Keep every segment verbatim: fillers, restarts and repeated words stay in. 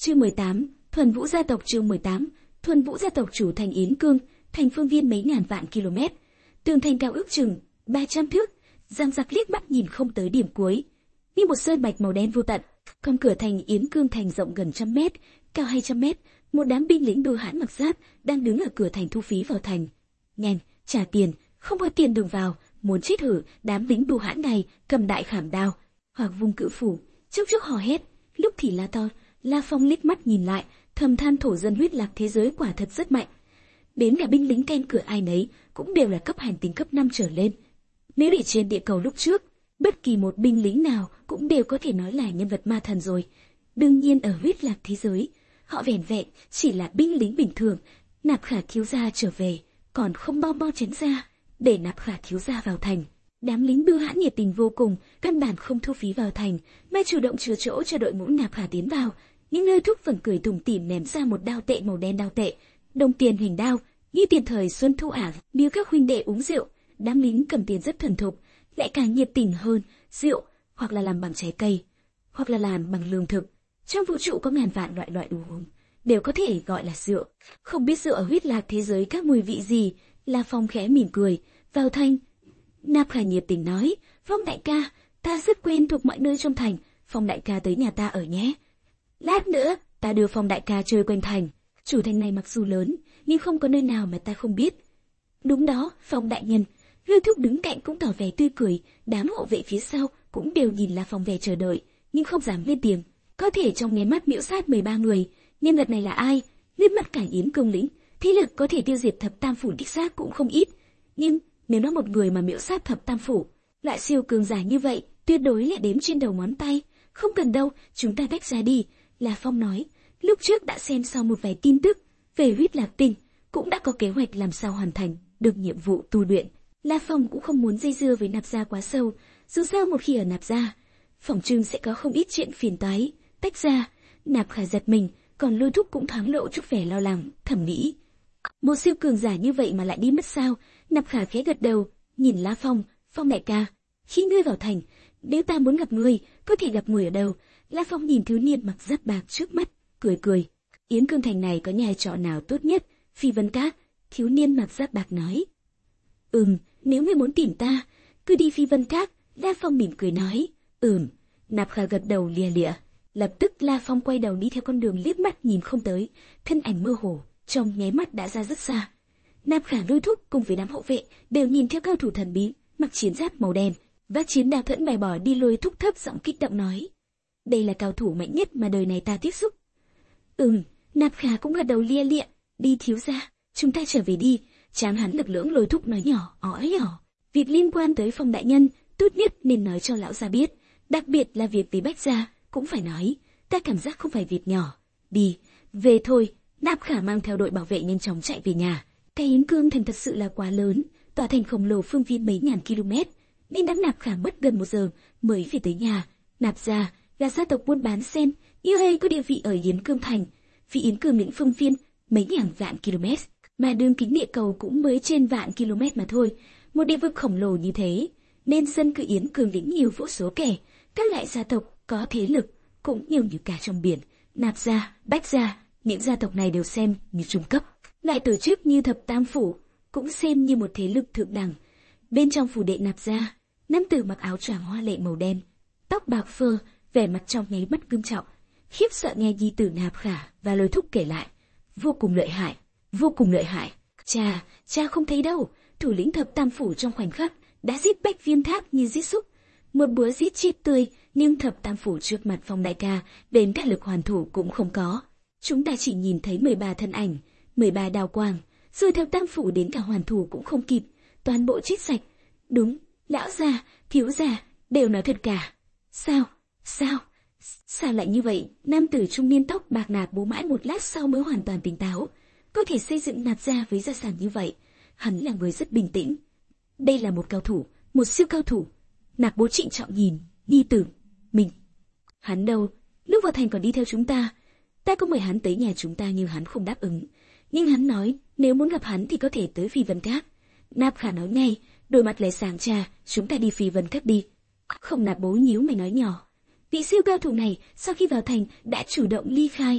Chương mười tám, Thuần Vũ gia tộc. Chương mười tám, Thuần Vũ gia tộc. Chủ thành Yến Cương, thành phương viên mấy ngàn vạn km. Tường thành cao ước chừng ba trăm thước, Giang Giặc liếc mắt nhìn không tới điểm cuối, như một sơn mạch màu đen vô tận. Còn cửa thành Yến Cương thành rộng gần trăm mét, cao hai trăm mét, một đám binh lính bưu hãn mặc giáp đang đứng ở cửa thành thu phí vào thành. Nhanh, trả tiền, không có tiền đừng vào. Muốn chết hử, đám lính bưu hãn này cầm đại khảm đao hoặc vung cự phủ, chốc chốc hò hét, lúc thì la to. La Phong liếc mắt nhìn lại, thầm than thổ dân huyết lạc thế giới quả thật rất mạnh. Đến cả binh lính canh cửa ai nấy cũng đều là cấp hành tinh cấp năm trở lên. Nếu để trên địa cầu lúc trước, bất kỳ một binh lính nào cũng đều có thể nói là nhân vật ma thần rồi. Đương nhiên ở huyết lạc thế giới, họ vẻn vẹn chỉ là binh lính bình thường. Nạp Khả thiếu gia trở về, còn không bao bao chén ra để Nạp Khả thiếu gia vào thành. Đám lính bưu hãn nhiệt tình vô cùng, căn bản không thu phí vào thành, mà chủ động chừa chỗ cho đội ngũ Nạp Khả tiến vào. Những nơi thúc vẫn cười tủm tỉm ném ra một đao tệ màu đen, đao tệ, đồng tiền hình đao, như tiền thời xuân thu ả. Nếu các huynh đệ uống rượu, đám lính cầm tiền rất thuần thục, lại càng nhiệt tình hơn. Rượu hoặc là làm bằng trái cây, hoặc là làm bằng lương thực. Trong vũ trụ có ngàn vạn loại loại đồ uống, đều có thể gọi là rượu. Không biết rượu ở huyết lạc thế giới các mùi vị gì. La Phong khẽ mỉm cười, vào thành. Nạp Khả nhiệt tình nói, Phong đại ca, ta rất quen thuộc mọi nơi trong thành, Phong đại ca tới nhà ta ở nhé. Lát nữa, ta đưa Phong đại ca chơi quanh thành. Chủ thành này mặc dù lớn, nhưng không có nơi nào mà ta không biết. Đúng đó, Phong đại nhân. Lưu Thúc đứng cạnh cũng tỏ vẻ tươi cười, đám hộ vệ phía sau cũng đều nhìn La Phong vẻ chờ đợi, nhưng không dám lên tiếng. Có thể trong nháy mắt miễu sát mười ba người, nhân vật này là ai? Liếc mắt cả Yến Cương lĩnh, thế lực có thể tiêu diệt thập tam phủ đích xác cũng không ít. Nhưng nếu nó một người mà miễu sát thập tam phủ, loại siêu cường giả như vậy, tuyệt đối lại đếm trên đầu ngón tay. Không cần đâu, chúng ta tách ra đi. La Phong nói, lúc trước đã xem xong một vài tin tức về huyết lạc tinh, cũng đã có kế hoạch làm sao hoàn thành được nhiệm vụ tu luyện. La Phong cũng không muốn dây dưa với Nạp gia quá sâu, dù sao một khi ở Nạp gia, phỏng chừng sẽ có không ít chuyện phiền toái. Tách ra, Nạp Khả giật mình, còn Lôi Thúc cũng thoáng lộ chút vẻ lo lắng, thầm nghĩ, một siêu cường giả như vậy mà lại đi mất sao? Nạp Khả khẽ gật đầu, nhìn La Phong, Phong đại ca, khi ngươi vào thành, nếu ta muốn gặp ngươi, có thể gặp ngươi ở đâu? La Phong nhìn thiếu niên mặc giáp bạc trước mắt, cười cười. Yến Cương thành này có nhà trọ nào tốt nhất? Phi Vân Các. Thiếu niên mặc giáp bạc nói. Ừm, nếu ngươi muốn tìm ta, cứ đi Phi Vân Các. La Phong mỉm cười nói. Ừm. Nạp Khả gật đầu lia lịa. Lập tức La Phong quay đầu đi theo con đường liếc mắt nhìn không tới, thân ảnh mơ hồ, trong nháy mắt đã ra rất xa. Nạp Khả, Lôi Thúc cùng với đám hộ vệ đều nhìn theo cao thủ thần bí, mặc chiến giáp màu đen, vác chiến đao thẫn bày bỏ đi. Lôi Thúc thấp giọng kích động nói. Đây là cao thủ mạnh nhất mà đời này ta tiếp xúc. Ừm, Nạp Khả cũng gật đầu lia lịa. Đi thiếu gia, chúng ta trở về đi. Chán hắn lực lưỡng. Lôi Thúc nói nhỏ, ói nhỏ. Việc liên quan tới Phong đại nhân, tốt nhất nên nói cho lão gia biết. Đặc biệt là việc với Bách gia, cũng phải nói. Ta cảm giác không phải việc nhỏ. Đi, về thôi. Nạp Khả mang theo đội bảo vệ nhanh chóng chạy về nhà. Cái Yến Cương thành thật sự là quá lớn, tòa thành khổng lồ phương viên mấy ngàn km, nên đám Nạp Khả mất gần một giờ mới về tới nhà. Nạp gia là gia tộc buôn bán sen, yêu hay có địa vị ở Yến Cương thành. Vì Yến Cương lĩnh phương viên mấy ngàn vạn km, mà đường kính địa cầu cũng mới trên vạn km mà thôi. Một địa vực khổng lồ như thế, nên dân cư Yến Cương lĩnh nhiều vô số kể. Các loại gia tộc có thế lực cũng nhiều như cả trong biển. Nạp gia, Bách gia, những gia tộc này đều xem như trung cấp. Lại tổ chức như thập tam phủ cũng xem như một thế lực thượng đẳng. Bên trong phủ đệ Nạp gia, nam tử mặc áo choàng hoa lệ màu đen, tóc bạc phơ, vẻ mặt trong nháy mắt nghiêm trọng, khiếp sợ nghe nhi tử Nạp Khả và Lôi Thúc kể lại. Vô cùng lợi hại, vô cùng lợi hại. Cha, cha không thấy đâu, thủ lĩnh thập tam phủ trong khoảnh khắc đã giết Bách Viên Tháp như giết súc, một búa giết chết tươi. Nhưng thập tam phủ trước mặt Phong đại ca, đến cả lực hoàn thủ cũng không có. Chúng ta chỉ nhìn thấy mười ba thân ảnh, mười ba đào quang, rồi thập tam phủ đến cả hoàn thủ cũng không kịp, toàn bộ chết sạch. Đúng, lão già, thiếu già, đều nói thật cả. Sao, sao, sao lại như vậy? Nam tử trung niên tóc bạc Nạp bố mãi một lát sau mới hoàn toàn tỉnh táo. Có thể xây dựng Nạp gia với gia sản như vậy, hắn là người rất bình tĩnh. Đây là một cao thủ, một siêu cao thủ. Nạp bố trịnh trọng nhìn nhi tử mình. Hắn đâu? Lúc vào thành còn đi theo chúng ta. Ta có mời hắn tới nhà chúng ta nhưng hắn không đáp ứng. Nhưng hắn nói nếu muốn gặp hắn thì có thể tới Phi Vân Các. Nạp Khả nói ngay, đôi mặt lệ sáng. Cha, chúng ta đi Phi Vân Các đi. Không. Nạp bố nhíu mày nói nhỏ. Vị siêu cao thủ này sau khi vào thành đã chủ động ly khai.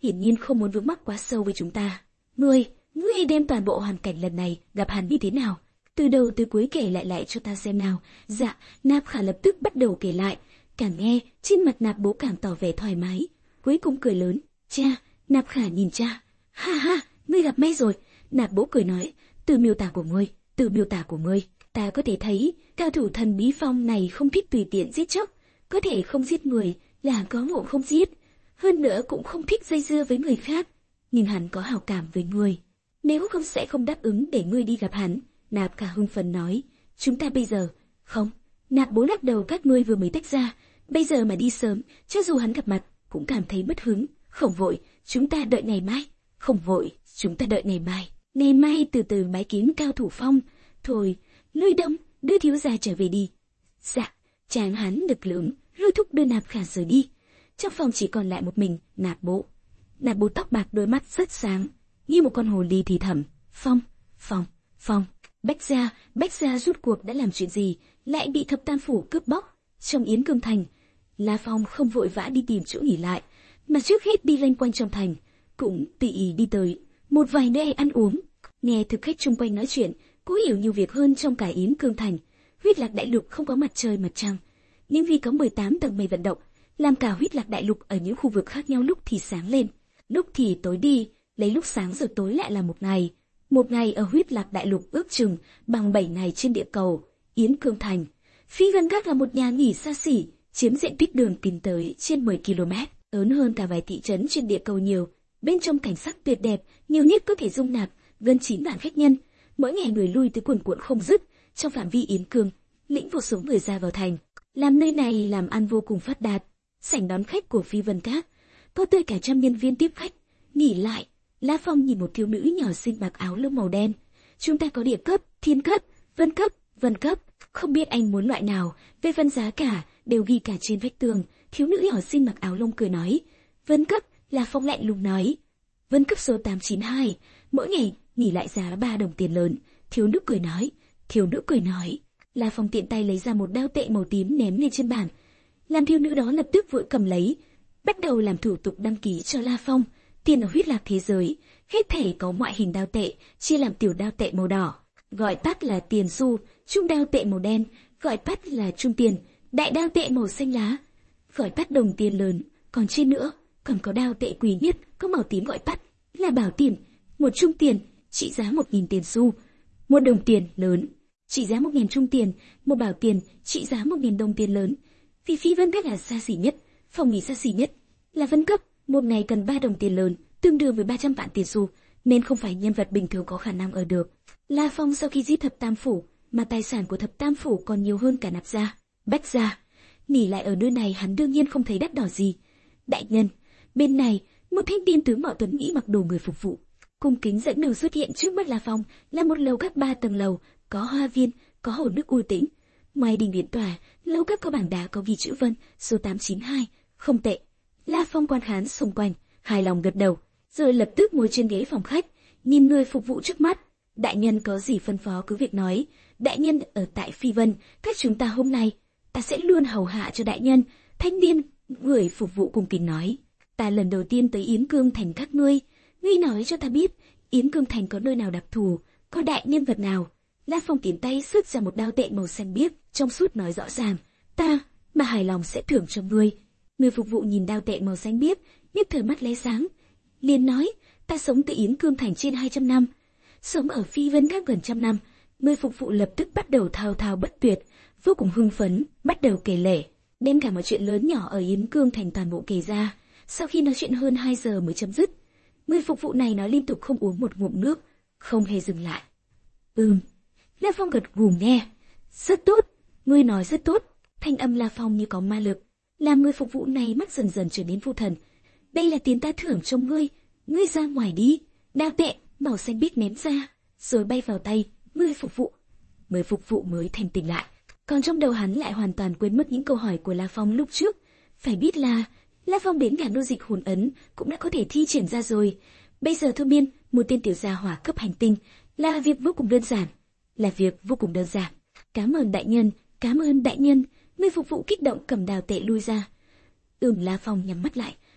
hiển nhiên không muốn vướng mắc quá sâu với chúng ta. Ngươi, ngươi đem toàn bộ hoàn cảnh lần này gặp hắn như thế nào? Từ đầu tới cuối kể lại lại cho ta xem nào. Dạ, Nạp Khả lập tức bắt đầu kể lại. Càng nghe, trên mặt Nạp Bố càng tỏ vẻ thoải mái. Cuối cùng cười lớn. Cha, Nạp Khả nhìn cha. Ha ha, ngươi gặp may rồi. Nạp Bố cười nói. Từ miêu tả của ngươi, từ miêu tả của ngươi, ta có thể thấy cao thủ thần bí phong này không thích tùy tiện giết chóc, có thể không giết người là có ngộ không giết, hơn nữa cũng không thích dây dưa với người khác, nhưng hắn có hảo cảm với ngươi, nếu không sẽ không đáp ứng để ngươi đi gặp hắn. Nạp Khả hưng phấn nói. Chúng ta bây giờ không. Nạp Bố lắc đầu. Các ngươi vừa mới tách ra, bây giờ mà đi sớm, cho dù hắn gặp mặt cũng cảm thấy mất hứng. Không vội, chúng ta đợi ngày mai. Không vội, chúng ta đợi ngày mai. Ngày mai từ từ bái kiến cao thủ phong. Thôi, Lôi Đông, đưa thiếu gia trở về đi. Dạ. Chàng hắn lực lưỡng, Lôi Thúc đưa Nạp Khả rời đi. Trong phòng chỉ còn lại một mình Nạp Bố. Nạp Bố tóc bạc, đôi mắt rất sáng, như một con hồ ly thì thầm. Phong, Phong, Phong. Bách gia, Bách gia rút cuộc đã làm chuyện gì, lại bị Thập Tam Phủ cướp bóc? Trong Yến Cương Thành, La Phong không vội vã đi tìm chỗ nghỉ lại, mà trước hết đi loanh quanh trong thành, cũng tùy ý đi tới một vài nơi ăn uống, nghe thực khách chung quanh nói chuyện, cố hiểu nhiều việc hơn trong cả Yến Cương Thành. Huyết Lạc Đại Lục không có mặt trời mặt trăng, nhưng vì có mười tám tầng mây vận động, làm cả Huyết Lạc Đại Lục ở những khu vực khác nhau lúc thì sáng lên, lúc thì tối đi, lấy lúc sáng rồi tối lại là một ngày. Một ngày ở Huyết Lạc Đại Lục ước chừng bằng bảy ngày trên địa cầu Yến Cương Thành. Phi Vân Các là một nhà nghỉ xa xỉ, chiếm diện tích đường kính tới trên mười ki lô mét, lớn hơn cả vài thị trấn trên địa cầu nhiều. Bên trong cảnh sắc tuyệt đẹp, nhiều nhất có thể dung nạp gần chín vạn khách nhân. Mỗi ngày người lui tới cuồn cuộn không dứt. Trong phạm vi Yến Cương, lĩnh vô số người ra vào thành, làm nơi này làm ăn vô cùng phát đạt. Sảnh đón khách của Phi Vân Các có tới cả trăm nhân viên tiếp khách. Nghỉ lại, La Phong nhìn một thiếu nữ nhỏ xinh mặc áo lông màu đen. Chúng ta có địa cấp, thiên cấp, vân cấp, vân cấp. Không biết anh muốn loại nào, về phần giá cả đều ghi cả trên vách tường. Thiếu nữ nhỏ xinh mặc áo lông cười nói. Vân cấp, La Phong lạnh lùng nói. Vân cấp số tám chín hai, mỗi ngày nghỉ lại giá ba đồng tiền lớn. Thiếu nữ cười nói. Thiếu nữ cười nói. La Phong tiện tay lấy ra một đao tệ màu tím ném lên trên bàn. Làm thiếu nữ đó lập tức vội cầm lấy, bắt đầu làm thủ tục đăng ký cho La Phong. Tiền ở Huyết Lạc thế giới, hết thảy có ngoại hình đao tệ, chia làm tiểu đao tệ màu đỏ, gọi tắt là tiền xu, trung đao tệ màu đen, gọi tắt là trung tiền, đại đao tệ màu xanh lá, gọi tắt đồng tiền lớn, còn trên nữa, còn có đao tệ quý nhất, có màu tím gọi tắt là bảo tiền, một trung tiền, trị giá một nghìn tiền xu, một đồng tiền lớn, trị giá một nghìn trung tiền, một bảo tiền, trị giá một nghìn đồng tiền lớn. Vì Phi Vân Các là xa xỉ nhất, phòng nghỉ xa xỉ nhất, là Vân cấp. Một ngày cần ba đồng tiền lớn, tương đương với ba trăm vạn tiền xu, nên không phải nhân vật bình thường có khả năng ở được. La Phong sau khi giết Thập Tam Phủ, mà tài sản của Thập Tam Phủ còn nhiều hơn cả Nạp gia, Bách gia. Nghỉ lại ở nơi này hắn đương nhiên không thấy đắt đỏ gì. Đại nhân, bên này, một thanh niên tướng mạo tuấn mỹ mặc đồ người phục vụ, cung kính dẫn đường xuất hiện trước mắt La Phong, là một lầu các ba tầng lầu, có hoa viên, có hồ nước u tĩnh. Ngoài đình điện tòa, lầu các có bảng đá có ghi chữ Vân, số tám chín hai, không tệ. La Phong quan khán xung quanh, hài lòng gật đầu, rồi lập tức ngồi trên ghế phòng khách, nhìn người phục vụ trước mắt. Đại nhân có gì phân phó cứ việc nói. Đại nhân ở tại Phi Vân Các chúng ta hôm nay, ta sẽ luôn hầu hạ cho đại nhân. Thanh niên người phục vụ cung kính nói. Ta lần đầu tiên tới Yến Cương Thành các ngươi, ngươi nói cho ta biết Yến Cương Thành có nơi nào đặc thù, có đại nhân vật nào. La Phong tiến tay xuất ra một đao tệ màu xanh biếc, trong suốt nói rõ ràng, ta mà hài lòng sẽ thưởng cho ngươi. Người phục vụ nhìn đao tệ màu xanh biếc, nhất thời mắt lóe sáng, liền nói, ta sống tại Yến Cương Thành trên hai trăm năm, sống ở Phi Vân Các gần trăm năm. Người phục vụ lập tức bắt đầu thao thao bất tuyệt, vô cùng hưng phấn, bắt đầu kể lể, đem cả mọi chuyện lớn nhỏ ở Yến Cương Thành toàn bộ kể ra. Sau khi nói chuyện hơn hai giờ mới chấm dứt, người phục vụ này nói liên tục không uống một ngụm nước, không hề dừng lại. Ừm, La Phong gật gù nghe, rất tốt, ngươi nói rất tốt. Thanh âm La Phong như có ma lực, làm người phục vụ này mắt dần dần trở nên vô thần. Đây là tiền ta thưởng cho ngươi, ngươi ra ngoài đi. Đao tệ màu xanh biếc ném ra, rồi bay vào tay người phục vụ. Người phục vụ mới thành tỉnh lại, còn trong đầu hắn lại hoàn toàn quên mất những câu hỏi của La Phong lúc trước. Phải biết là La Phong đến cả nô dịch hồn ấn cũng đã có thể thi triển ra rồi. Bây giờ thôi miên một tên tiểu gia hỏa cấp hành tinh là việc vô cùng đơn giản, là việc vô cùng đơn giản. Cảm ơn đại nhân, cảm ơn đại nhân. Người phục vụ kích động cầm đào tệ lui ra. Ừm, La Phong nhắm mắt lại,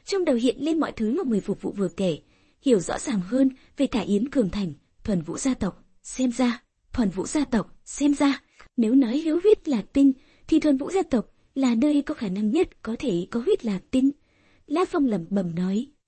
trong đầu hiện lên mọi thứ mà người phục vụ vừa kể, hiểu rõ ràng hơn về cả Yến Cường Thành, Thuần Vũ gia tộc. Xem ra, Thuần Vũ gia tộc, xem ra, nếu nói hiếu huyết là tinh, thì Thuần Vũ gia tộc là nơi có khả năng nhất có thể có huyết là tinh. La Phong lẩm bẩm nói.